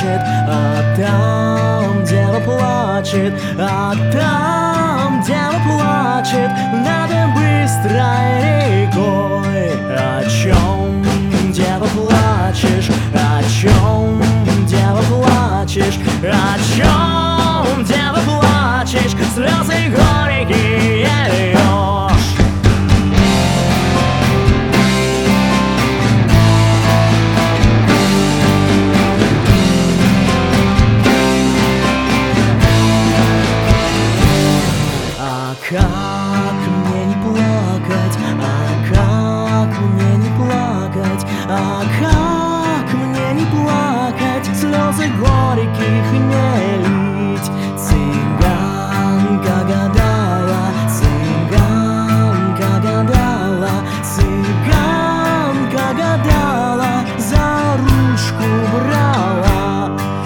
плачет, а там дева плачет, а там дева плачет над быстрой рекой. О чем, дева, плачешь? О чем, дева, плачешь? О чем, дева, плачешь? Слезы горькие льешь. А как мне не плакать? А как мне не плакать? А как мне не плакать? Слезы горьких не лить. Цыганка гадала, цыганка гадала, цыганка гадала, за ручку брала.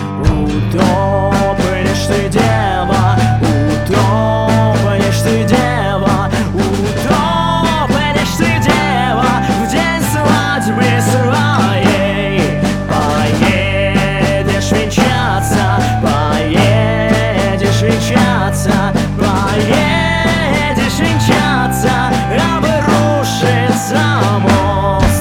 Утопнешь ты, дева, утопнешь ты, дева, утопнешь ты, дева, в день свадьбы своей. Поедешь венчаться, поедешь венчаться, поедешь венчаться, обрушится мост.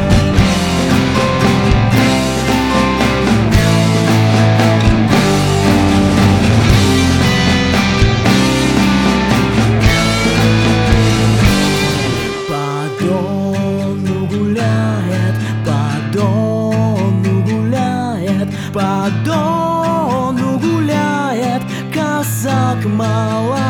По Дону гуляет, по Дону гуляет, по Дону гуляет казак молодой.